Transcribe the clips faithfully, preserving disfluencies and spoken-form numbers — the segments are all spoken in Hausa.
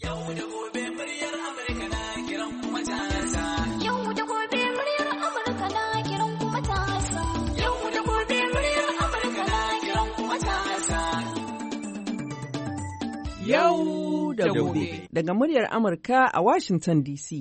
Yau da gobe muryar Amurka na kiran kuma matasa. Yau da gobe muryar Amurka na kiran kuma matasa. Yau da gobe muryar Amurka na kiran kuma matasa. Yau da gobe. Daga muryar Amurka a Washington D C.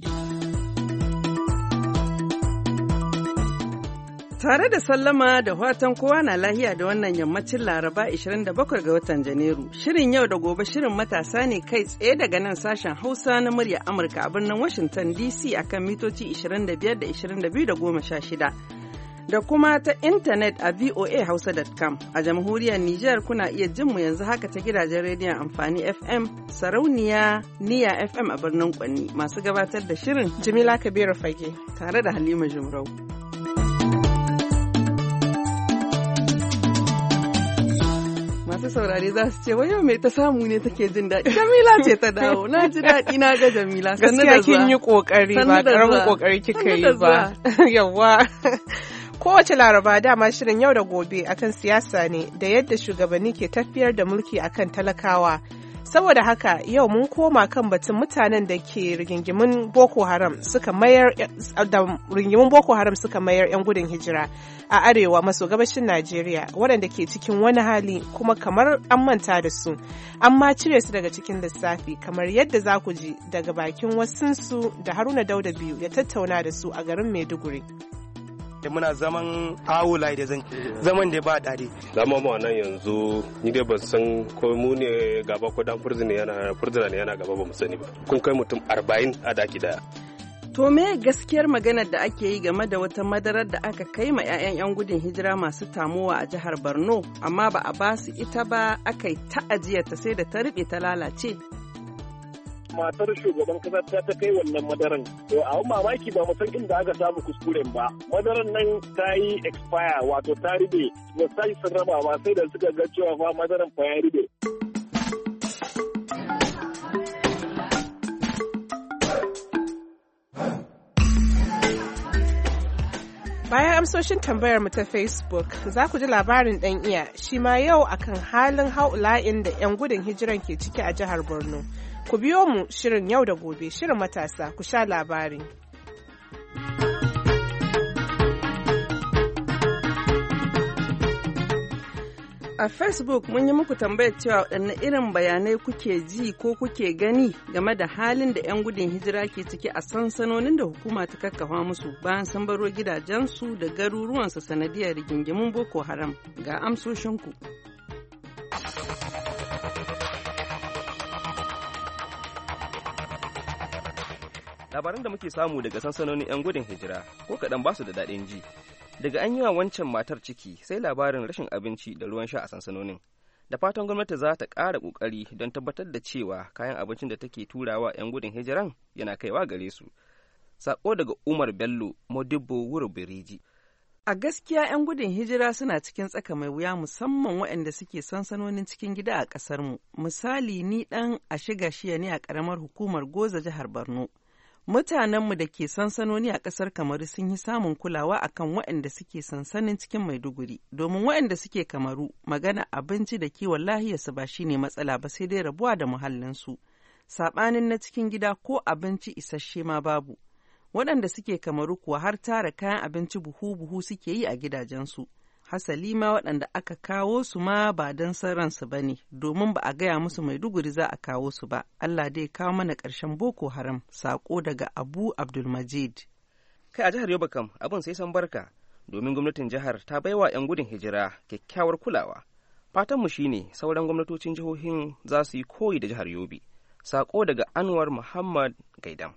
Tare da sallama da fatan kowa na lahiya da wannan yammacin Laraba ishirin da bakwai ga watan Janairu. Shirin yau da gobe shirin matasa ne kai tsaye daga nan sashen Hausa na murya Amurka a birnin Washington D C akan mitoci ishirin da biyar da ishirin da biyu da goma sha shida. Da kuma ta intanet a voa hausa dot com. A jamhuriyar Nijar kuna iya jin mu yanzu haka ta gidajen rediyon amfani F M, Sarauniya, Niya F M a birnin Kwanni. Masu gabatar da shirin Jamila Kabiru Fage tare da Halima Jumrau. Masu saurare za su ce wai yau mai ta samu ne take jin daɗi. Jamila ce ta dawo. Na ji daɗi na ga Jamila. Gaskiya kin yi kokari ba karamin kokari kika yi ba. Yawwa. Kowace Laraba dama shirin yau da gobe akan siyasa ne da yadda shugabanni ke tafiyar da mulki akan talakawa. Saboda haka yau mun koma kan batun mutanen da ke rigingimin Boko Haram suka mayar da rigingimin Boko Haram suka mayar 'yan gudun hijira a arewa maso gabashin Najeriya waɗanda ke cikin wani hali kuma kamar an manta da su an ma cire su daga cikin lissafi kamar yadda za ku ji daga bakin wasunsu da Haruna Dauda biyu ya tattauna da su a garin Maiduguri. da muna zaman awulai da zan zaman da ba daɗi. Zama mu nan yanzu ni dai ban san ko mu ne gaba ko dan furzina yana furzina ne yana gaba ba mu sani ba. Kun kai mutum arba'in a daki daya. To me gaskiyar maganar da ake yi game da wata madarar da aka kai ma 'ya'yan 'yan gudun hijira masu tamowa a jihar Borno amma ba a ba su ita ba aka yi ta ajiyarta sai da ta riɓe ta lalace. Matar shugaban kasa ta ta kai wannan madaran. To a mamaki ba mu san inda aka samu kuskuren ba. Madaran nan ta yi expire wato ta riɓe. Ba sai sun raba ba sai da suka ga cewa fa madaran fa ya riɓe. Bayan amsoshin tambayar mu ta Facebook, za ku ji labarin ɗan iya shi ma yau akan halin haula'in da 'yan gudun hijiran ke ciki a jihar Borno. Ku biyo mu shirin yau da gobe, shirin matasa, ku sha labari. A Facebook mun yi muku tambayar cewa waɗanne irin bayanai kuke ji ko kuke gani game da halin da 'yan gudun hijira ke ciki a sansanonin da hukuma ta kakkafa musu bayan sun baro gidajensu da garuruwansu sanadiyar rigingimun Boko Haram. Ga amsoshinku. Labaran da muke samu daga sansanonin 'yan gudun hijira ko kaɗan ba su da daɗin ji. Daga an yi wa wancan matar ciki sai labarin rashin abinci da ruwan sha a sansanonin. Da fatan gwamnati za ta ƙara ƙoƙari don tabbatar da cewa kayan abincin da take turawa 'yan gudun hijiran yana kaiwa gare su. Sako daga Umar Bello Modibbo Wuro Biriji. A gaskiya 'yan gudun hijira suna cikin tsaka mai wuya musamman waɗanda suke sansanonin cikin gida a ƙasarmu. Misali ni ɗan a shiga shiya ne a ƙaramar hukumar Goza jihar Borno. Mutanenmu da ke sansanoni a ƙasar Kamaru sun yi samun kulawa akan waɗanda suke sansanin cikin Maiduguri, domin waɗanda suke Kamaru magana abinci da kiwon lahiyarsu ba shine matsala ba sai dai rabuwa da muhallinsu. Saɓanin na cikin gida ko abinci isasshe ma babu. Waɗanda suke Kamaru kuwa har tara kayan abinci buhu-buhu suke yi a gidajensu. Hasali ma waɗanda aka kawo su ma ba don san ransu ba ne, domin ba a gaya musu Maiduguri za a kawo su ba. Allah dai kawo mana ƙarshen Boko Haram, saƙo daga Abu Abdulmajid. Kai a jihar Yobe kam abin sai san barka, domin gwamnatin jihar ta baiwa 'yan gudun hijira kyakkyawar kulawa. Fatanmu shine sauran gwamnatocin jihohin za su yi koyi da jihar Yobe. Saƙo daga Anwar Muhammad Gaidam.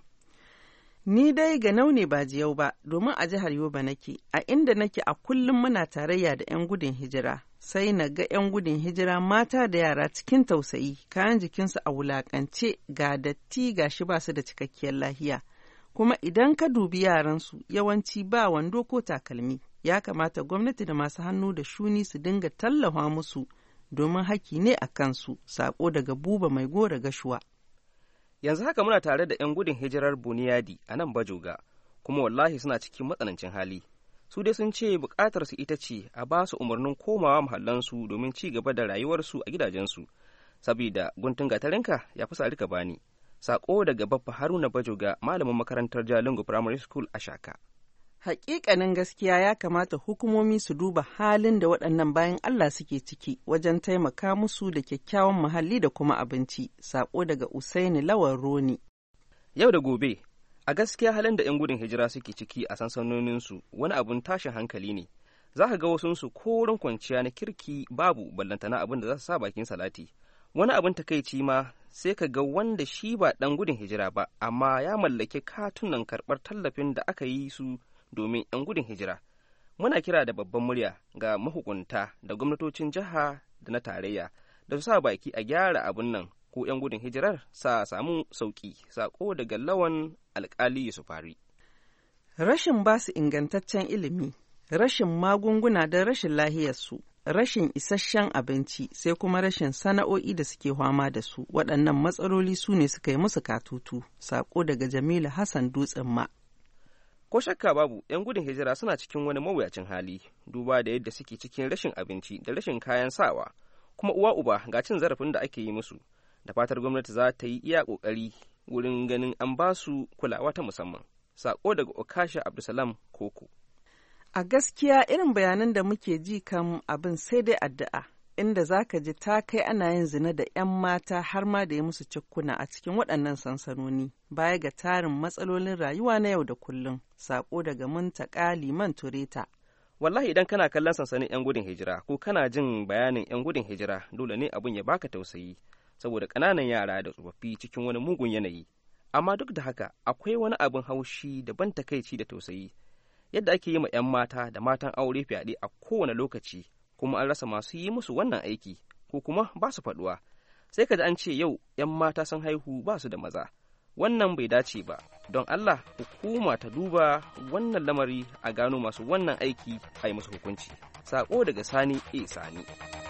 Ni dai ga ne ba jiyau ba, domin a jihar Yoba nake, a inda nake a kullum muna tarayya da 'yan gudun hijira, sai na ga 'yan gudun hijira mata da yara cikin tausayi, kayan jikinsu a wulakance ga datti ga shi ba su da cikakkiyar lahiya. Kuma idan ka dubi yaransu yawanci ba wando ko takalmi, ya kamata gwamnati da masu hannu da shuni su dinga tallafa musu domin haki ne a kansu, sako daga Buba Mai Gora Gashuwa. Yanzu haka muna tare da 'yan gudun hijirar Buniyadi a nan Bajoga, kuma wallahi suna cikin matsanancin hali. Su dai sun ce bukatar su ita ce a ba su umarnin komawa mahallansu domin ci gaba da rayuwarsu a gidajensu, saboda guntun gatarinka ya fi sa rika bani. Sako daga Baffa Haruna Bajoga, malamin makarantar Jalingo Primary School a Shaka. Hakikanin gaskiya ya kamata hukumomi su duba halin da waɗannan bayan Allah suke ciki wajen taimaka musu da kyakkyawan muhalli da kuma abinci. Sako daga Usaini Lawan Roni. Yau da gobe, a gaskiya halin da 'yan gudun hijira suke ciki a sansanoninsu wani abun tashin hankali ne. Za ka ga wasunsu ko wurin kwanciya na kirki babu, ballantana abin da za su sa bakin salati. Wani abin takaici ma sai ka ga wanda shi ba ɗan gudun hijira ba, amma ya mallaki katunan karɓar tallafin da aka yi su domin 'yan gudun hijira. Muna kira da babban murya ga mahukunta da gwamnatocin jiha da na tarayya da su sa baki a gyara abin nan ko 'yan gudun hijirar sa samu sauƙi. Sako daga Lawan Alƙali Yusufari. Rashin basu ingantaccen ilimi, rashin magunguna don rashin lahiyarsu, rashin isasshen abinci, sai kuma rashin sana'o'i da suke fama da su. Waɗannan matsaloli su ne suka yi musu katutu. Sako daga Jamilu Hassan Dutsen Ma. Ko shakka babu, 'yan gudun hijira suna cikin wani mawuyacin hali, duba da yadda suke cikin rashin abinci da rashin kayan sawa, kuma uwa uba ga cin zarafin da ake yi musu. Da fatar gwamnati za ta yi iya ƙoƙari wurin ganin an ba su kulawa ta musamman. Sako daga Okasha Abdulsalam Koko. A gaskiya irin bayanan da muke ji kan abin sai dai addu'a, inda za ka ji ta kai ana yin zina da 'yan mata har ma da ya musu cikkuna a cikin waɗannan sansanoni, baya ga tarin matsalolin rayuwa na yau da kullum. Sako daga Muntaka Liman Tureta. Wallahi idan kana kallon sansanin 'yan gudun hijira ko kana jin bayanin 'yan gudun hijira, dole ne abin ya baka tausayi, saboda ƙananan yara da tsofaffi cikin wani mugun yanayi. Amma duk da haka akwai wani abin haushi da ban takaici da tausayi, yadda ake yi ma 'yan mata da matan aure fyaɗe a kowane lokaci, kuma an rasa masu yi musu wannan aiki ko kuma ba su faɗuwa. Sai ka ji an ce yau 'yan mata sun haihu ba su da maza. Wannan bai dace ba, don Allah hukuma ta duba wannan lamari a gano masu wannan aiki a yi musu hukunci. Sako daga Sani A. Sani.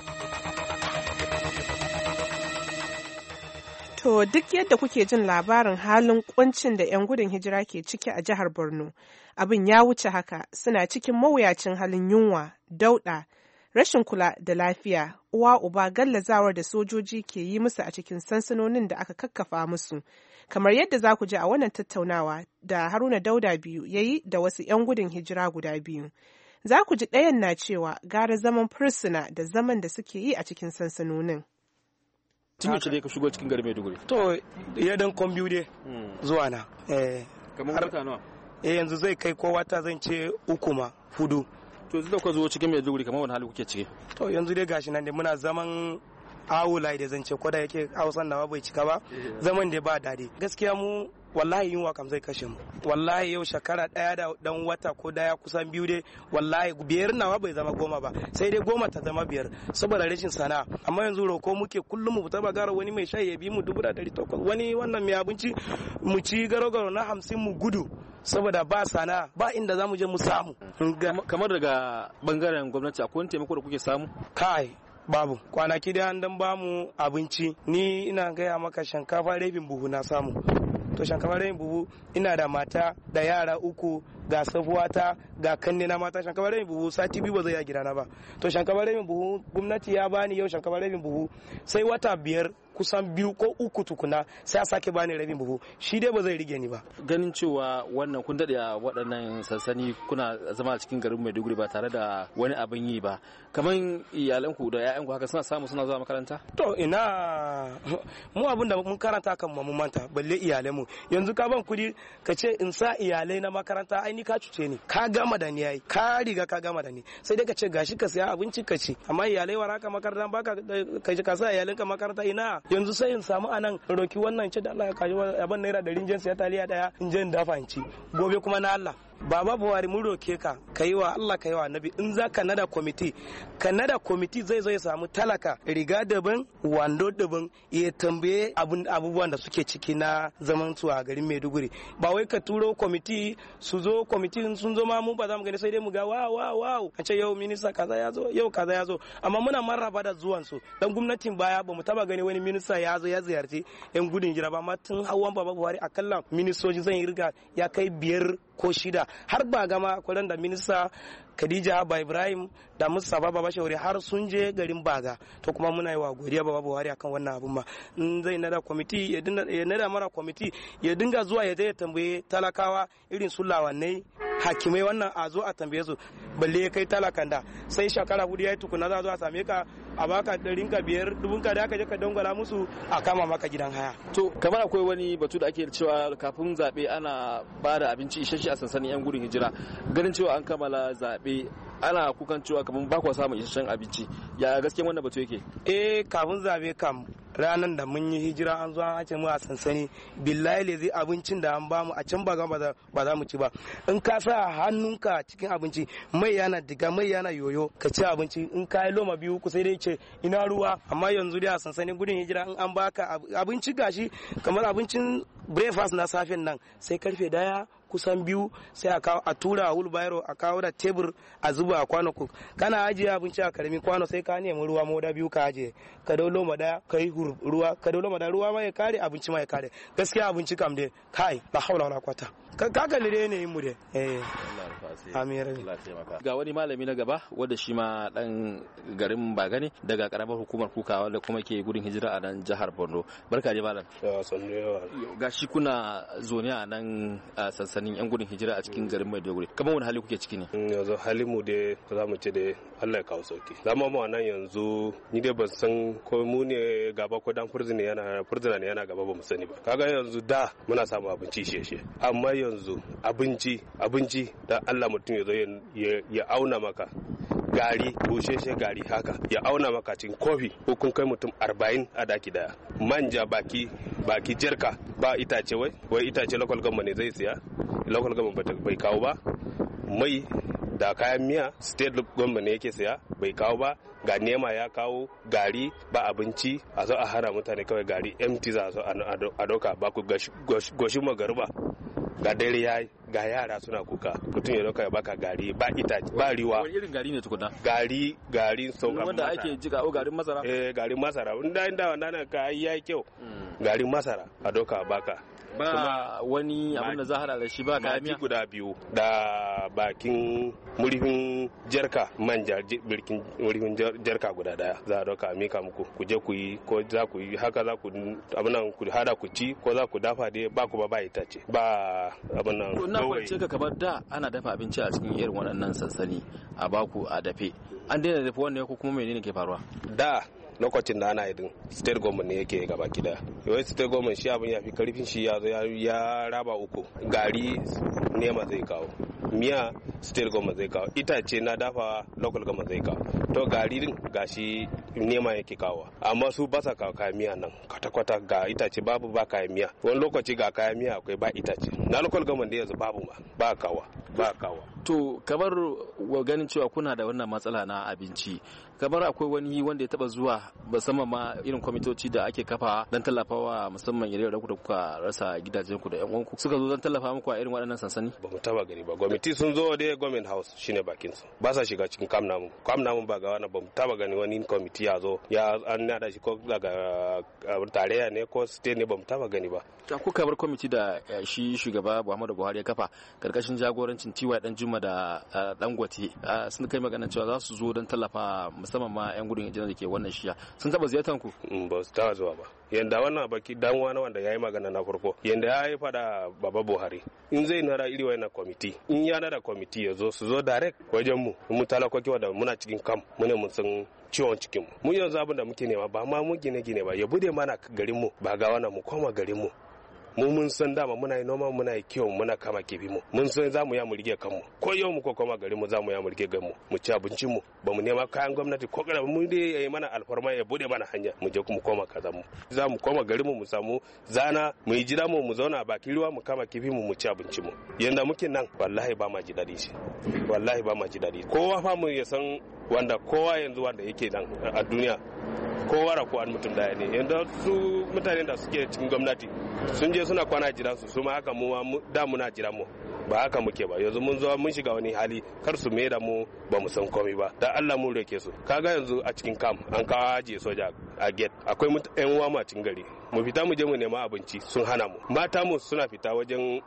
To duk yadda kuke jin labarin halin kuncin da 'yan gudun hijira ke ciki a jihar Borno, abin ya wuce haka, suna cikin mawuyacin halin yunwa, dauɗa, rashin kula da lafiya, uwa uba gallazawar da sojoji ke yi musu a cikin sansanonin da aka kakkafa musu. Kamar yadda za ku ji a wannan tattaunawa da Haruna Dauda biyu ya yi da wasu 'yan gudun hijira guda biyu. Za ku ji ɗayan na cewa gara zaman fursuna da zaman da suke yi a cikin sansanonin. Tun yaushe dai ka shigo cikin garin Maiduguri? To ya dan kwan biyu dai zuwa na. Eh kamar wata nawa? Eh yanzu zai kai ko wata zan ce uku ma hudu. To yanzu da ka zo cikin Maiduguri kamar wani hali kuke ciki? To yanzu dai gashi nan dai muna zaman awulai da zan ce ko da yake Hausan nawa bai cika ba, zaman da ba dadi. Gaskiya mu wallahi yunwa kam zai kashe mu. Wallahi yau shekara daya da dan wata ko daya kusan biyu dai wallahi biyar nawa bai zama goma ba, sai dai goma ta zama biyar saboda rashin sana'a. Amma yanzu roko muke kullum mu fita bagara, wani mai shayi ya bi mu dubu da dari takwas, wani wannan mai abinci mu ci garo-garo na hamsin mu gudu saboda ba sana'a, ba inda za mu je mu samu. Kamar daga bangaren gwamnati akwai wani taimako da kuke samu? Kai babu, kwanaki da an dan bamu abinci, ni ina gaya maka shinkafa rabin buhu na samu. To shinkafa rabin buhu, ina da mata da yara uku, ga safuwata ga kanne na mata. Shinkafa rabin buhu sati biyu ba zai ya gidana ba. To shinkafa rabin buhu gwamnati ya bani yau shinkafa rabin buhu, sai wata biyar kusan biyu ko uku tukuna sai a sake bani rabin buhu, shi dai ba zai rige ni ba. Ganin cewa wannan kun daɗe a waɗannan sansani kuna zama a cikin garin Maiduguri ba tare da wani abin yi ba, kamar iyalanku da 'ya'yanku haka suna samu suna zuwa makaranta? To ina mu abin da mun karanta kan mu manta, balle iyalai mu. Yanzu ka ban kudi ka ce in sa iyalai na makaranta, ai ni ka cuce ni, ka gama da ni, yayi ka riga ka gama da ni, sai dai ka ce gashi ka siya abinci ka ci, amma iyalai waraka makaranta baka ka ji ka sa iyalanka makaranta ina. Yanzu sai in samu anan roki wannan ce da Allah ya kaji abin naira da rinjin siya taliya daya in je in dafa in ci, gobe kuma na Allah. Baba Buhari mun roke ka ka yi wa Allah ka yi wa Annabi, in za ka nada kwamiti ka nada kwamiti zai zo ya samu talaka riga daban wando daban ya tambaye abubuwan da suke ciki na zaman su a garin Maiduguri. Ba wai ka turo kwamiti su zo, kwamiti sun zo ma mu ba za mu gani, sai dai mu ga wow wow wow a ce yau minista kaza ya zo, yau kaza ya zo, amma muna marraba da zuwan su. Dan gwamnatin baya ba mu taba gani wani minista ya zo ya ziyarci yan gudun hijira ba, amma tun hawan Baba Buhari akalla ministoci zan yi riga ya kai biyar ko shida har ba gama kullun da minista Khadija Abba Ibrahim da Mustapha Baba Shauri har sun je garin Baga to kuma muna yi wa godiya Baba Buhari akan wannan abun ma in zai nada kwamiti ya dinga ya nada mara kwamiti ya dinga zuwa ya je ya tambaye talakawa irin su lawannai hakimai wannan a zo a tambaye su balle kai talakan da sai shekara hudu yayi tukuna za zo a same ka a baka ɗarin ka biyar dubun ka da aka je ka dangwala musu a kama maka gidan haya. To kamar akwai wani batu da ake cewa kafin zaɓe ana ba da abinci isasshe a sansanin 'yan gudun hijira ganin cewa an kammala zaɓe ana kukan cewa kamar ba ku samun isasshen abinci ya gaskiya wannan batu yake? Eh kafin zaɓe kam ranar da mun yi hijira an zo an ce mu a sansani billahi le zai abincin da an bamu a can ba ba za mu ci ba in ka sa hannunka cikin abinci mai yana diga mai yana yoyo ka ci abinci in ka yi loma biyu ku sai dai ce ina ruwa amma yanzu dai a sansanin gudun hijira in an baka abinci gashi kamar abincin breakfast na safen nan sai karfe daya kusan biyu sai a kawo a tura a wheelbarrow a kawo da tebur a zuba a kwano ku kana ajiye abinci a karamin kwano sai ka nemi ruwa moda biyu ka ajiye ka dau loma daya ka yi ruwa ka dau loma daya ruwa ma ya kare abinci ma ya kare gaskiya abinci kam dai kai la haula wala quwata ka kalli ne yin mu dai eh amin ga wani malami na gaba wanda shi ma dan garin Bagane daga karamar hukumar Kuka wanda kuma ke gudun hijira a nan jihar Borno barka dai malam ga shi kuna zone a nan sansanin yan gudun hijira a cikin garin Maiduguri kamar wani hali kuke ciki ne yanzu halin mu dai za mu ce dai Allah ya kawo sauki zama mu nan yanzu ni dai ban san ko mu ne gaba ko dan furzina yana furzina ne yana gaba ba mu sani ba kaga yanzu da muna samu abinci sheshe amma yanzu abinci abinci da Allah mutum ya zo ya auna maka gari busheshe gari haka ya auna maka cikin kofi ko kun kai mutum arba'in a daki daya manja baki baki jerka ba itace wai wai itace local government ne zai siya local government bai kawo ba mai da kayan miya state government ne yake siya bai kawo ba ga nema ya kawo gari ba abinci a zo a hana mutane kawai gari empty za a doka ba ku goshi magaruba ga dare ya ga yara suna kuka mutum ya dauka ya baka gari ba itace ba riwa wani irin gari ne tukuna gari gari sau wanda ake jika o garin masara eh garin masara inda inda wannan ka yayi kyau garin masara a doka baka ba wani abin da za hada da shi ba kayan miya guda biyu da bakin murfin jarka manja birkin murfin jarka guda daya za a dauka mika muku ku je ku yi ko za ku yi haka za ku abin nan ku hada ku ci ko za ku dafa dai ba ku ba ba itace ba abin nan to na kwance ka kamar da ana dafa abinci a cikin irin waɗannan sansani a baku a dafe an daina dafa wannan ko kuma menene ke faruwa da lokacin da ana idin state government ne yake gaba kida yawai state government shi abin ya fi karfin shi ya ya raba uku gari nema zai kawo miya state government zai kawo itace na dafa local government zai kawo to gari din gashi nema yake kawo amma su ba sa kawo kayan miya nan kwata-kwata ga itace babu ba kayan miya wani lokaci ga kayan miya akwai ba itace na local government da yanzu babu ma ba kawa ba kawa to kamar ganin cewa kuna da wannan matsala na abinci kamar akwai wani wanda ya taba zuwa musamman ma irin kwamitoci da ake kafa don tallafawa musamman yare da kuka rasa gidajenku da yan uwanku suka zo don tallafa muku a irin waɗannan sansani ba mu taba gani ba gwamnati sun zo da government house shine bakin su ba sa shiga cikin kam namu kam namu ba ga wannan ba mu taba gani wani kwamiti ya zo ya an nada shi ko daga tarayya ne ko state ne ba mu taba gani ba ta kuka bar kwamiti da shi shugaba Muhammadu Buhari ya kafa karkashin jagorancin Tiwa dan Juma da Dangote sun kai magana cewa za su zo don tallafa musamman ma yan gudun hijira da ke wannan shiya sun taba ziyartar ku ba su taba zuwa ba yanda wannan baki dan wani wanda yayi magana na farko yanda ya yi fada Baba Buhari in zai nara iri wannan kwamiti in ya nada kwamiti ya zo su zo direct wajen mu mu talakoki wanda muna cikin kam mu ne mun san ciwon cikin mu mu yanzu abin da muke nema ba ma mu gine gine ba ya bude mana garin mu ba ga wannan mu koma garin mu mu mun san dama muna yi noma muna yi kiwon muna kama kifi mu mun san za mu ya mu rige kanmu ko yau mu ko koma garin mu za mu ya mu rige ganmu mu ci abincin mu ba mu nema kayan gwamnati ko kada mu dai yayi mana alfarma ya bude mana hanya mu je mu koma kaza mu za mu koma garin mu mu samu zana mu yi jira mu mu zauna a bakin ruwa mu kama kifi mu mu ci abincin mu yanda muke nan wallahi ba ma ji dadi shi wallahi ba ma ji dadi kowa fa mu ya san wanda kowa yanzu wanda yake nan a duniya kowa ra kowa mutum daya ne yanda su mutanen da suke cikin gwamnati sun je suna kwana jira su su ma haka mu da muna jira mu ba haka muke ba yanzu mun zo mun shiga wani hali kar su mai da mu ba mu san komai ba da Allah mun rake su kaga yanzu a cikin kam an kawo aje soja a gate akwai yan uwa ma cikin gari mu fita mu je mu nema abinci sun hana mu mata mu suna fita wajen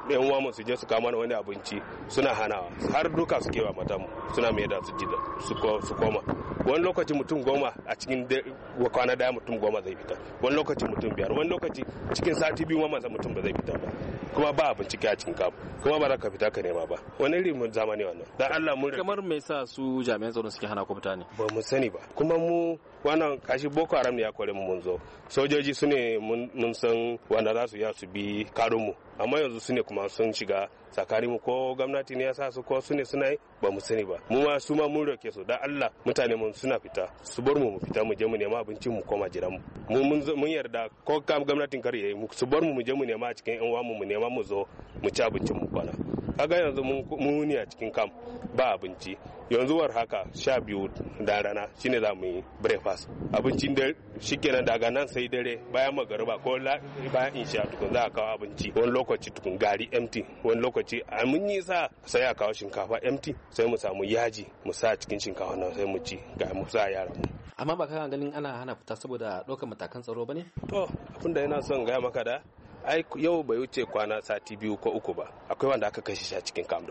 yan uwa su je su kama wani abinci suna hanawa har duka suke wa mata mu suna mai da su ji su koma wani lokaci mutum goma a cikin kwana daya mutum goma zai fita wani lokaci mutum biyar wani lokaci cikin sati biyu ma mutum ba zai fita ba kuma ba bincike a cikin kamu kuma ba za ka fita ka nema ba wani irin zamani wannan dan Allah mun kamar me yasa su jami'an tsaro suke hana ku fita ne ba mu sani ba kuma mu wannan kashi Boko Haram ne ya kore mu mun zo sojoji su ne mun san wanda za su ya su bi karun mu amma yanzu su ne kuma sun shiga tsakanin mu ko gwamnati ne ya sa su ko su ne suna yi ba mu sani ba mu ma su ma mun roke su dan Allah mutane mun suna fita su bar mu mu fita mu je mu nema abincin mu koma jiran mu mun yarda ko kam gwamnatin kar yayi mu su bar mu mu je mu nema a cikin yan uwa mu mu nema mu zo mu ci abincin mu kwana kaga yanzu mun ne a cikin kam ba abinci yanzu war haka sha biyu da rana shine za mu yi breakfast abincin da shikenan daga nan sai dare bayan magariba ko bayan insha tukun za a kawo abinci wani lokaci tukun gari empty wani lokaci a mun yi sa sai a kawo shinkafa empty sai mu samu yaji mu sa cikin shinkafa nan sai mu ci ga mu sa yara mu amma ba kana ganin ana hana fita saboda ɗaukar matakan tsaro bane to abinda yana son gaya maka da ai yau bai wuce kwana sati biyu ko uku ba akwai wanda aka kashe shi a cikin kam din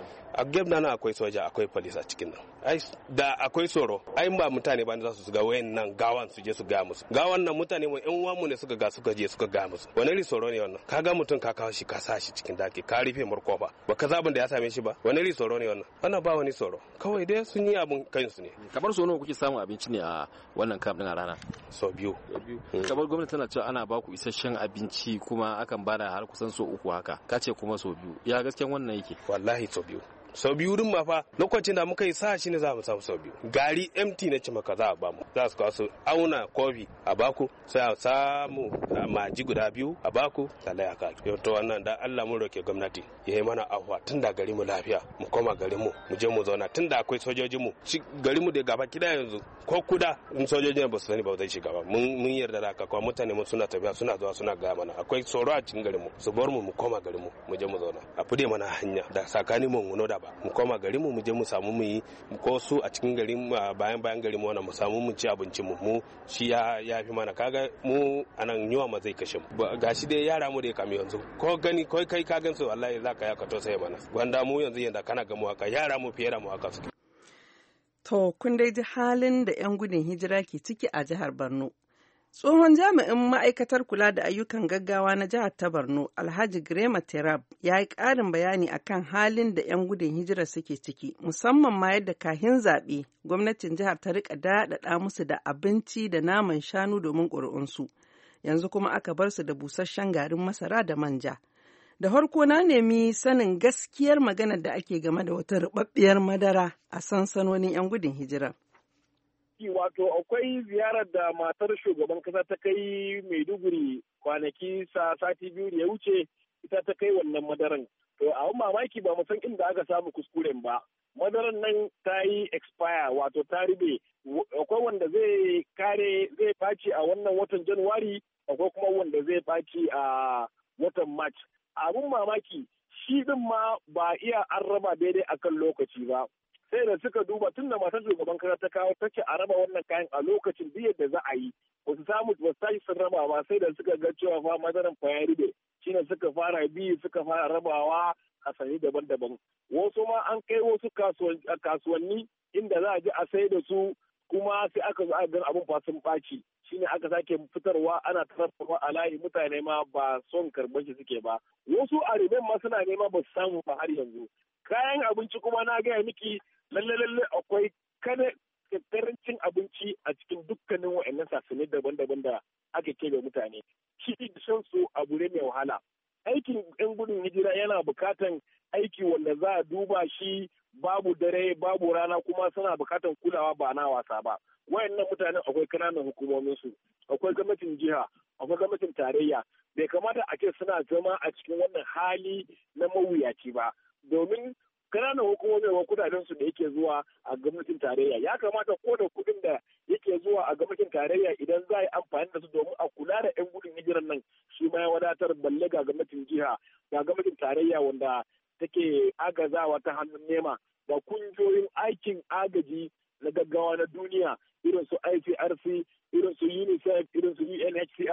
a gab nan akwai soja akwai police a cikin nan ai da akwai tsoro ai ba mutane ba za su ga wayan nan gawan su je su ga musu gawan nan mutane mu yan uwan mu ne suka ga suka je suka ga musu wani ri tsoro ne wannan kaga mutum ka kawo shi ka sa shi cikin daki ka rufe murkofa ba ka zabin da ya same shi ba wani ri tsoro ne wannan wannan ba wani tsoro kawai dai sun yi abun kansu ne kamar so nawa kuke samun abinci ne a wannan kam din a rana so biyu kamar gwamnati tana cewa ana ba ku isasshen abinci kuma akan bada har kusan so uku haka kace kuma so biyu ya gaskiyan wannan yake wallahi so biyu sau biyu din ma fa lokacin da muka yi sa shi ne za mu samu sau biyu gari empty na ci maka za a bamu za su kawo su auna kofi a baku sai a samu maji guda biyu a baku talai a kaki yau to wannan da Allah mun roke gwamnati ya yi mana afuwa tun da gari mu lafiya mu koma gari mu mu je mu zauna tun da akwai sojojin mu gari mu da gaba kida yanzu ko kuda in sojojin ba su sani ba zai shiga ba mun mun yarda da haka kuma mutane mu suna tafiya suna zuwa suna ga mana akwai tsoro a cikin garin mu su bar mu mu koma gari mu mu je mu zauna a fude mana hanya da sakani mu mu da ba mu koma gari mu mu je mu samu mu yi ko su a cikin gari bayan bayan gari mu wannan mu samu mu ci abincin mu mu shi ya yafi mana kaga mu anan yiwa ma zai kashe mu gashi dai yara mu da kame yanzu ko gani ko kai ka gansu wallahi zaka ya ka to sai mana gwanda mu yanzu yanda kana ga mu haka yara mu fiye da mu haka suke to kun dai ji halin da yan gudun hijira ke ciki a jihar Borno. Tsohon jami'in ma'aikatar kula da ayyukan gaggawa na jihar ta Borno, Alhaji Grema Terab, ya yi ƙarin bayani akan halin da 'yan gudun hijira suke ciki, musamman ma yadda kahin zaɓe gwamnatin jihar ta riƙa daɗaɗa musu da abinci da naman shanu domin ƙuri'unsu. Yanzu kuma aka bar su da busasshen garin masara da manja. Da farko na nemi sanin gaskiyar maganar da ake game da wata ruɓaɓɓiyar madara a sansanonin 'yan gudun hijira. Wato akwai ziyarar da matar shugaban kasa ta kai Maiduguri kwanaki sati biyu da ya wuce ita ta kai wannan madaran. To a mamaki ba mu san inda aka samu kuskuren ba. Madaran nan ta yi expire wato ta ribe. Akwai wanda zai kare zai ɓaci a wannan watan Januwari, akwai kuma wanda zai ɓaci a watan March. Abun mamaki shi din ma ba iya an raba daidai akan lokaci ba. Sai da suka duba tun da matar shugaban kasa ta kawo ta ce a raba wannan kayan a lokacin biyar da za a yi ba su samu ba su sun raba ba sai da suka ga cewa fa madaran fa ya ribe shine suka fara bi suka fara rabawa a sani daban-daban wasu ma an kai wasu kasuwanni inda za a je a sai da su kuma sai aka zo a ga abun fa sun ɓaci shine aka sake fitarwa ana tarfafa a layi mutane ma ba son karɓar shi suke ba wasu a riben ma suna nema ba su samu ba har yanzu kayan abinci kuma na gaya miki lalle lalle akwai kada karancin abinci a cikin dukkanin wa'annan sassanni daban-daban da ake keɓe mutane shi shan su abu ne mai wahala aikin yan gudun hijira yana bukatan aiki wanda za a duba shi babu dare babu rana kuma suna bukatan kulawa ba na wasa ba wayannan mutanen akwai kananan hukumomin su akwai gwamnatin jiha akwai gwamnatin tarayya bai kamata a ce suna zama a cikin wannan hali na mawuyaci ba domin kananan hukumomin wa kudaden su da yake zuwa a gwamnatin tarayya ya kamata ko da kudin da yake zuwa a gwamnatin tarayya idan za a yi amfani da su domin a kula da yan gudun hijiran nan shi ma ya wadatar balle ga gwamnatin jiha ga gwamnatin tarayya wanda take agazawa ta hannun nema da kungiyoyin aikin agaji na gaggawa na duniya irin su I C R C irin su UNICEF irin su U N H C R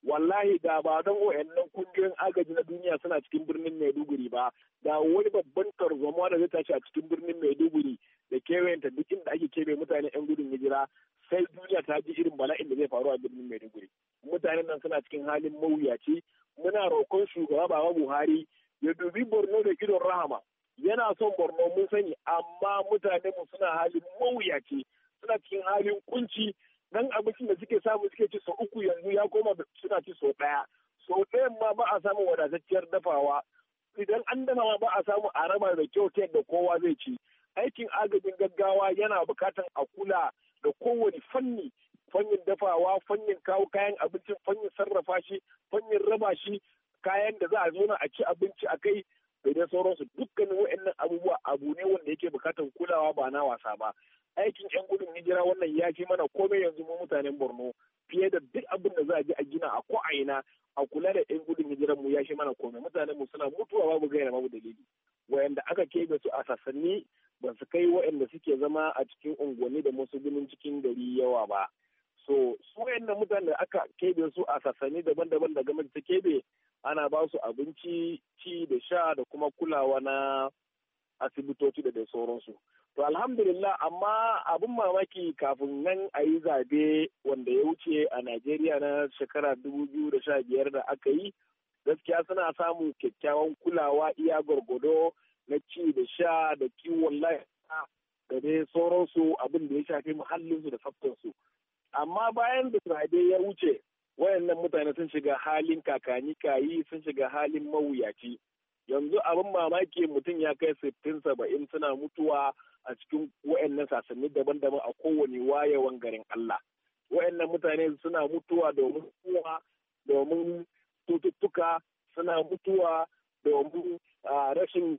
wallahi da ba don wayannan kungiyoyin agaji na duniya suna cikin birnin Maiduguri ba, da wani babban tarzoma da zai tashi a cikin birnin Maiduguri da kewayenta duk inda ake kebe mutane yan gudun hijira, sai duniya ta ji irin bala'in da zai faru a birnin Maiduguri. Mutanen nan suna cikin halin mawuyaci. Muna roƙon shugaba Baba Buhari ya dubi Borno da idon rahama. Yana son Borno mun sani, amma mutanen mu suna halin mawuyaci, suna cikin halin kunci. Dan abincin da suke samu suke ci sau uku yanzu ya koma suna ci sau ɗaya. Sau ɗayan ma ba a samun wadatacciyar dafawa. Idan an dafa ma ba a samu a raba da kyau ta yadda kowa zai ci. Aikin agajin gaggawa yana buƙatar a kula da kowane fanni. Fannin dafawa, fannin kawo kayan abincin, fannin sarrafa shi, fannin raba shi, kayan da za a zo na a ci abinci a kai da dai sauransu. Dukkanin waɗannan abubuwa abu ne wanda yake buƙatar kulawa ba na wasa ba. Aikin 'yan gudun hijira wannan ya fi mana komai yanzu mu mutanen Borno fiye da duk abin da za a je a gina a ko'aina a kula da 'yan gudun hijiran mu ya fi mana komai. Mutanen mu suna mutuwa babu gaira babu dalili. Wayanda aka kebe su a sassanni ba su kai wayanda suke zama a cikin unguwanni da masu ginin cikin gari yawa ba. So su wayannan mutanen da aka kebe su a sassanni daban-daban da gwamnati ta kebe ana ba su abinci, ci da sha da kuma kulawa na asibitoci da dai sauransu. To alhamdulillah, amma abin mamaki kafin nan a yi zabe wanda ya wuce a Najeriya na shekara dubu biyu da sha biyar da aka yi, gaskiya suna samun kyakkyawan kulawa iya gwargwado na ci da sha da kiwon lafiya da dai sauransu, abin da ya shafi muhallinsu da tsaftarsu. Amma bayan da zabe ya wuce, wayannan mutane sun shiga halin kakani kayi, sun shiga halin mawuyaci. Yanzu abin mamaki mutum ya kai sittin saba'in suna mutuwa a cikin wayannan sasanni daban-daban a kowane wayewan garin Allah. Wayannan mutane suna mutuwa domin kuwa, domin tututtuka, suna mutuwa domin rashin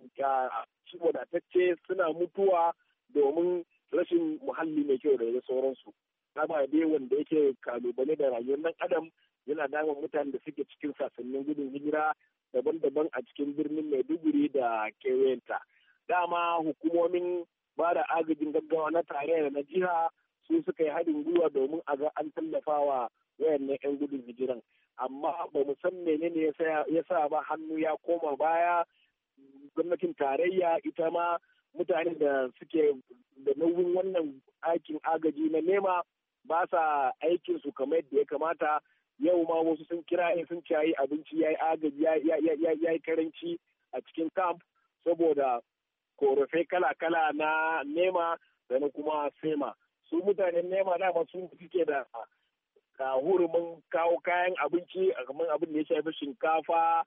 wadatacce, suna mutuwa domin rashin muhalli mai kyau da sauransu. Kama dai wanda yake kalubale da rayuwar nan adam yana damun mutanen da suke cikin sasannin gudun hijira daban-daban a cikin birnin Maiduguri da kewayenta. Dama hukumomin ba da agajin gaggawa na tarayya da na jiha su suka yi haɗin gwiwa domin a ga an tallafawa wayannan 'yan gudun hijiran. Amma ba mu san menene ya sa ba hannu ya koma baya. Gwamnatin tarayya ita ma mutane da suke da nauyin wannan aikin agaji na nema ba sa aikin su kamar yadda ya kamata. Yau ma wasu sun kira sun ciyayi abinci ya yi agaji ya yi karanci a cikin camp saboda korafe kala-kala na nema da na kuma sema. Su mutanen nema dama sun suke da hurumin kawo kayan abinci kamar abin da ya shafi shinkafa,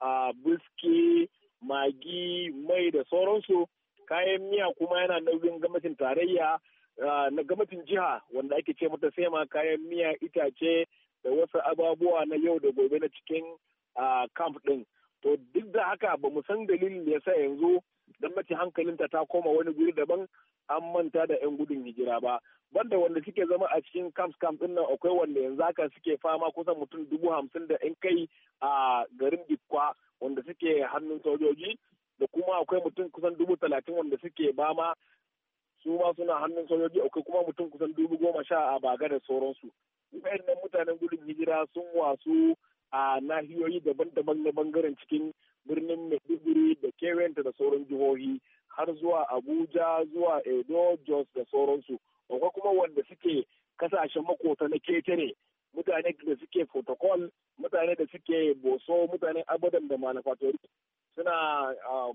biski, magi, mai da sauransu. Kayan miya kuma yana nauyin gwamnatin tarayya na gwamnatin jiha wanda ake ce mata sema, kayan miya, itace da wasu ababuwa na yau da gobe na cikin camp ɗin. To duk da haka ba mu san dalilin da yasa yanzu gwamnati hankalinta ta koma wani guri daban an manta da 'yan gudun hijira ba. Banda wanda suke zama a cikin camp camp ɗin nan akwai wanda yanzu haka suke fama kusan mutum dubu hamsin da 'yan kai a garin Dikwa wanda suke hannun sojoji, da kuma akwai mutum kusan dubu talatin wanda suke bama su ma suna hannun sojoji, akwai kuma mutum kusan dubu goma sha a Baga da sauransu. Waɗannan mutanen gudun hijira sun wasu a nahiyoyi daban-daban na bangaren cikin birnin Maiduguri da kewayenta da sauran jihohi har zuwa Abuja, zuwa Edo, Jos da sauransu. Akwai kuma wanda suke kasashen makota na ketare, mutane da suke protocol, mutane da suke Boso, mutanen Abadan da Malafatori suna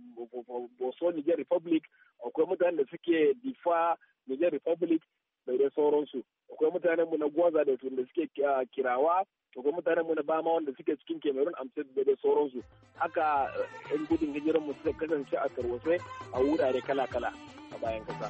Boso Niger Republic, akwai mutane da suke Difa Niger Republic da dai sauransu. Akwai mutanen mu na Gwaza da suke Kirawa, akwai mutanen mu na Bama wanda suke cikin Cameroon, Amsterdam da dai sauransu. Haka yan gudun hijiran mu suka kasance a tarwatsai a wurare kala-kala a bayan kasa.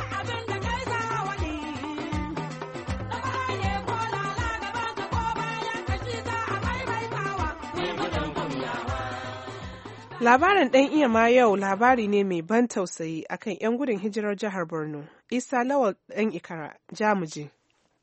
Labarin ɗan iya ma yau labari ne mai ban tausayi akan 'yan gudun hijirar jihar Borno. Isa Lawal ɗan Ikara, Jamuje.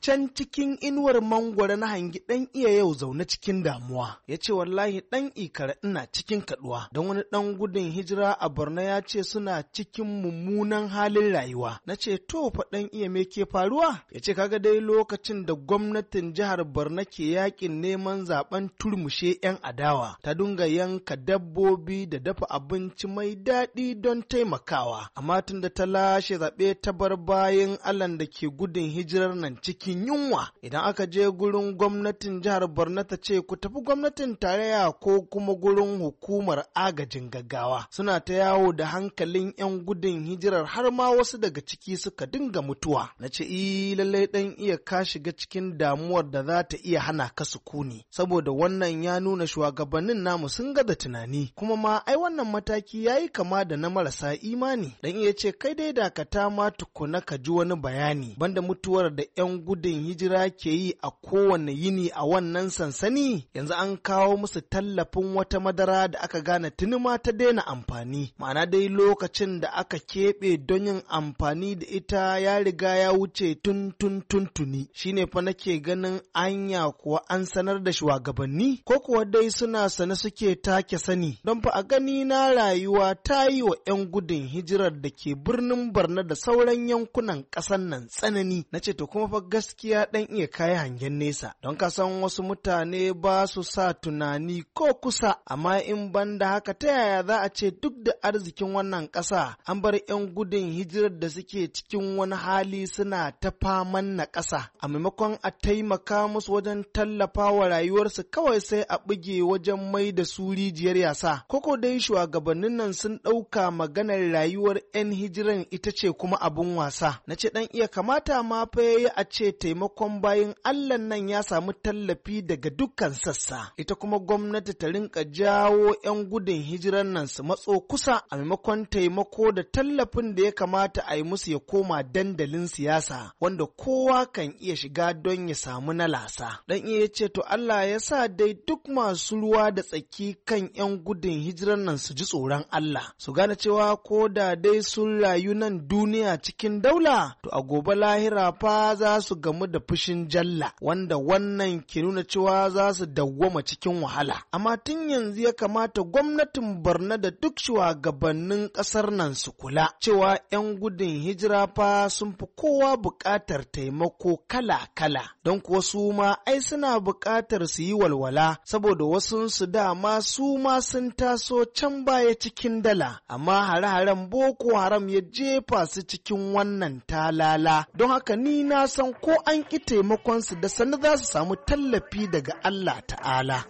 can cikin inuwar mangwara na hangi ɗan iya yau zaune cikin damuwa. Ya ce wallahi ɗan ikara ina cikin kaɗuwa don wani ɗan gudun hijira a Borno ya ce suna cikin mummunan halin rayuwa. Na ce to fa ɗan iya me ke faruwa? Ya ce kaga dai lokacin da gwamnatin jihar Borno ke yakin neman zaben turmushe 'yan adawa ta dunga yanka dabbobi da dafa abinci mai daɗi don taimakawa. Amma tun da ta lashe zaɓe ta bar bayan Allahn da ke gudun hijirar nan cikin yunwa. Idan aka je gurin gwamnatin jihar Borno ta ce ku tafi gwamnatin tarayya ko kuma gurin hukumar agajin gaggawa. Suna ta yawo da hankalin 'yan gudun hijirar har ma wasu daga ciki suka dinga mutuwa. Na ce i lallai dan iya ka shiga cikin damuwar da za ta iya hana ka sukuni. Saboda wannan ya nuna shugabannin namu sun gaza tunani. Kuma ma ai wannan mataki yayi kama da na marasa imani. Dan iya ce kai dai dakata ma tukuna ka ji wani bayani. Banda mutuwar da 'yan gudun hijira ke yi a kowane yini a wannan sansani, yanzu an kawo musu tallafin wata madara da aka gane tuni ma ta daina amfani. Ma'ana dai lokacin da aka keɓe don yin amfani da ita ya riga ya wuce tun tun tun tuni. Shine fa nake ganin anya kuwa an sanar da shugabanni ko kuwa dai suna sane suke take sani. Don fa a gani na rayuwa ta yi wa 'yan gudun hijirar da ke birnin Borno da sauran yankunan ƙasan nan tsanani. Na ce to kuma fa gaskiya ɗan iya kayi hangen nesa. Don ka san wasu mutane ba su sa tunani ko kusa, amma in banda haka ta yaya za a ce duk da arzikin wannan ƙasa an bar 'yan gudun hijirar da suke cikin wani hali suna ta faman na ƙasa. A maimakon a taimaka musu wajen tallafa wa rayuwarsu kawai sai a buge wajen mai da su rijiyar yasa. Koko dai shugabannin nan sun ɗauka maganar rayuwar 'yan hijiran ita ce kuma abun wasa. Na ce ɗan iya kamata ma fa yayi a ce taimakon bayan Allah nan ya samu tallafi daga dukkan sassa. Ita kuma gwamnati ta rinka jawo 'yan gudun hijiran nan su matso kusa a maimakon taimako da tallafin da ya kamata a yi musu ya koma dandalin siyasa wanda kowa kan iya shiga don ya samu na lasa. Dan iya ce to Allah ya sa dai duk masu ruwa da tsaki kan 'yan gudun hijiran nan su ji tsoron Allah. Su gane cewa ko da dai sun rayu nan duniya cikin daula to a gobe lahira fa za su gamu da fushin jalla wanda wannan ke nuna cewa za su dawwama cikin wahala. Amma tun yanzu ya kamata gwamnatin Borno da duk shugabannin ƙasar nan su kula cewa 'yan gudun hijira fa sun fi kowa buƙatar taimako kala-kala don kuwa su ma ai suna buƙatar su yi walwala saboda wasu su dama su ma sun taso can baya cikin dala amma hare-haren Boko Haram ya jefa su cikin wannan talala don haka ni na san ko an ƙi taimakon su da sani za su samu tallafi daga Allah ta'ala.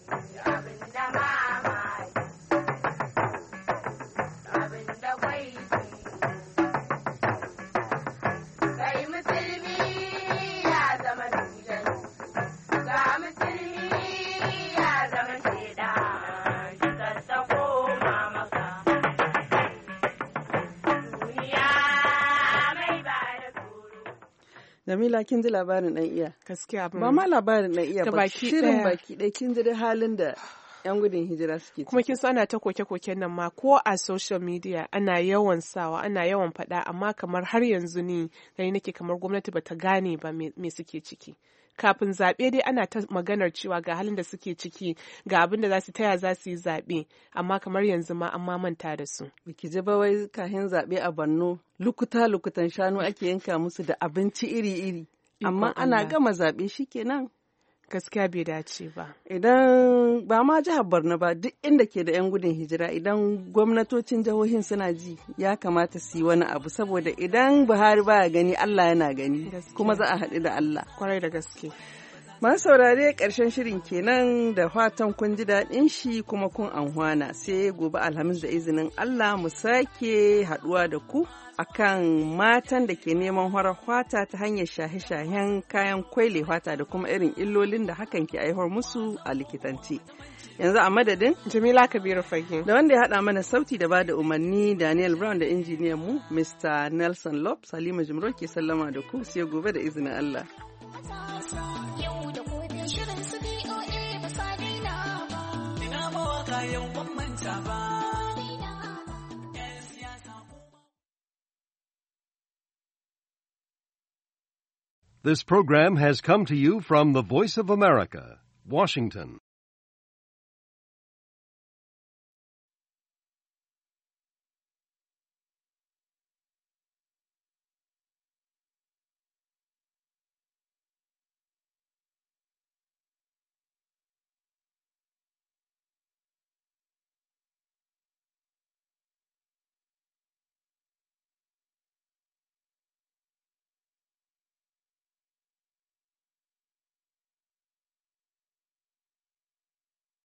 Jamila kin ji labarin ɗan iya. Gaskiya ba ma labarin ɗan iya ba shirin baki ɗaya kin ji da halin da 'yan gudun hijira suke kuma kin ana ta koke-koken nan ma ko a social media ana yawan sawa ana yawan faɗa amma kamar har yanzu ni gani nake kamar gwamnati bata gane ba me suke ciki. Kafin zaɓe dai ana ta maganar cewa ga halin da suke ciki ga abin da za su taya za su yi zaɓe amma kamar yanzu ma an manta da su. Biki ji ba wai kahin zaɓe a Borno lukuta lukutan shanu ake yanka musu da abinci iri-iri amma ana gama zaɓe shikenan. Gaskiya bai dace ba. Idan ba ma jihar Borno ba duk inda ke da 'yan gudun hijira idan gwamnatocin jihohin suna ji ya kamata su yi wani abu saboda idan Buhari baya gani Allah yana gani kuma za a haɗu da Allah. Kwarai da gaske. Masu saurare ƙarshen shirin kenan da fatan kun ji daɗin shi kuma kun anhwana sai gobe Alhamis da izinin Allah mu sake haɗuwa da ku akan matan da ke neman horar fata ta hanyar shahe-shahen kayan kwaile fata da kuma irin illolin da hakan ke aihuwar musu a likitanci. Yanzu a madadin Jamila Kabiru Fage da wanda ya haɗa mana sauti da bada umarni Daniel Brown da injiniyan mu Mister Nelson Lop Salima Jimro ke sallama da ku sai gobe da izinin Allah. Yau da gobe shirin su B O A ba sa daina ba. Ina mawaka yau ban manta ba. This program has come to you from the Voice of America, Washington.